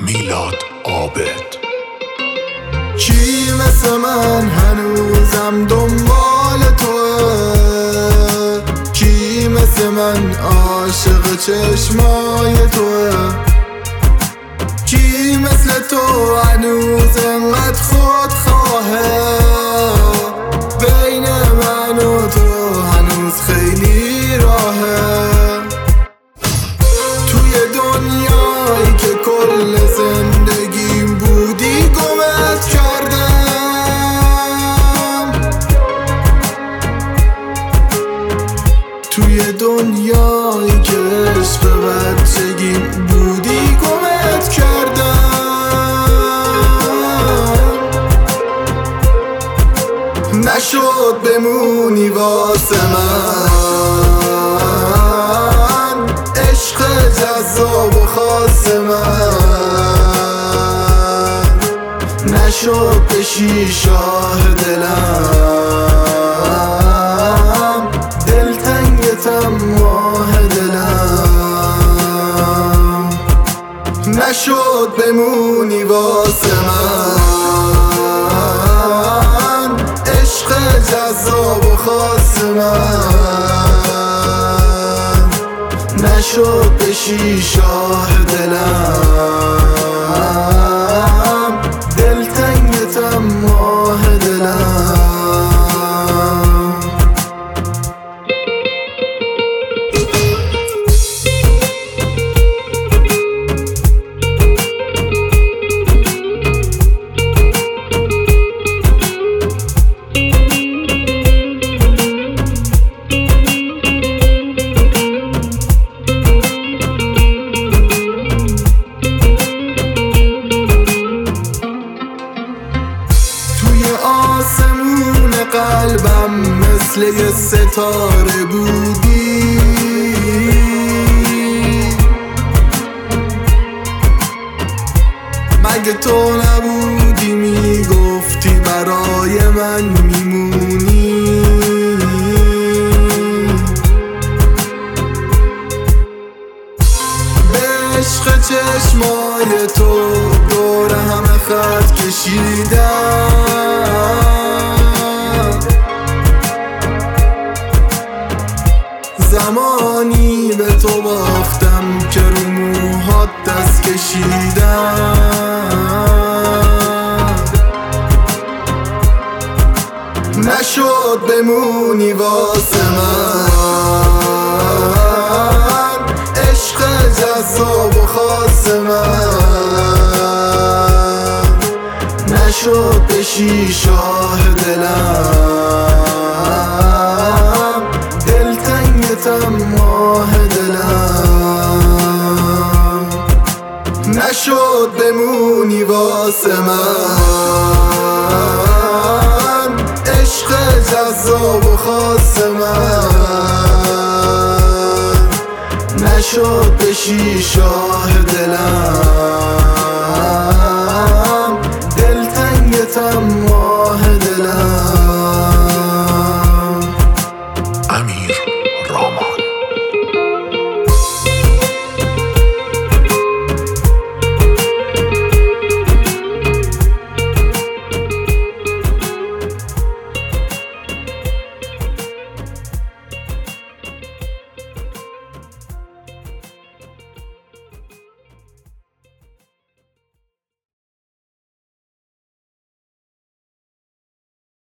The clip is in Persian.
میلاد عابد. کی مثل من هنوزم دنبال توه؟ کی مثل من عاشق چشمای توه؟ کی مثل تو هنوز انقدر خودخواهه؟ بین من و تو هنوز خیلی راهه. توی دنیایی که کل زندگیم بودی گمت کردم. توی دنیایی که عشق بچگیم بودی گمت کردم. نشد بمونی واسه من، عشق جذاب و خاص من. نشد بشی شاه دلم، دلتنگتم ماه دلم. نشد بمونی واسه من، عشق جذاب و خاص من. نشد بشی شاه دلم، دلتنگتم ماه دلم. آسمون قلبم مثل یه ستاره بودی. مگه تو نبودی میگفتی برای من میمونی؟ به عشق چشمای تو دور همه خط کشیدم. زمانی به تو باختم که رو موهات دست کشیدم. نشد بمونی واسه من، عشق جذاب و خاص من. نشد بشی شاه دلم، دلتنگتم ماه دلم. نشد بمونی واسه من، عشق جذاب و خاص من. نشد بشی شاه دلم،